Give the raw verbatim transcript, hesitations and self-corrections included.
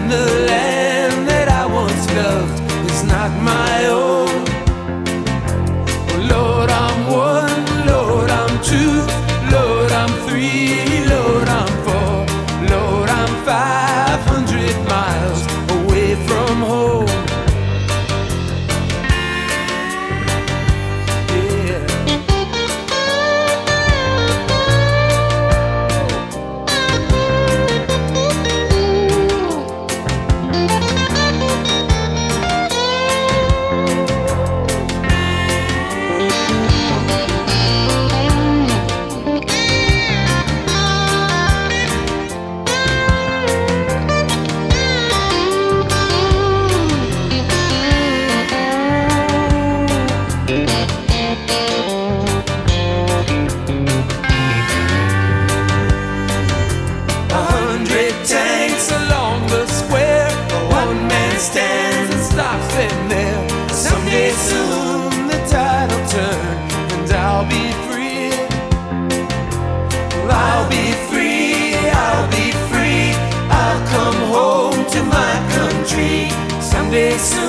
the land that I once loved is not my own. Oh, Lord, I'm one, Lord, I'm two, Lord, I'm three, Lord, I'm four, Lord, I'm five hundred miles away from home. Stands and stops in there. Someday soon the tide will turn and I'll be free. I'll be free, I'll be free. I'll come home to my country someday soon.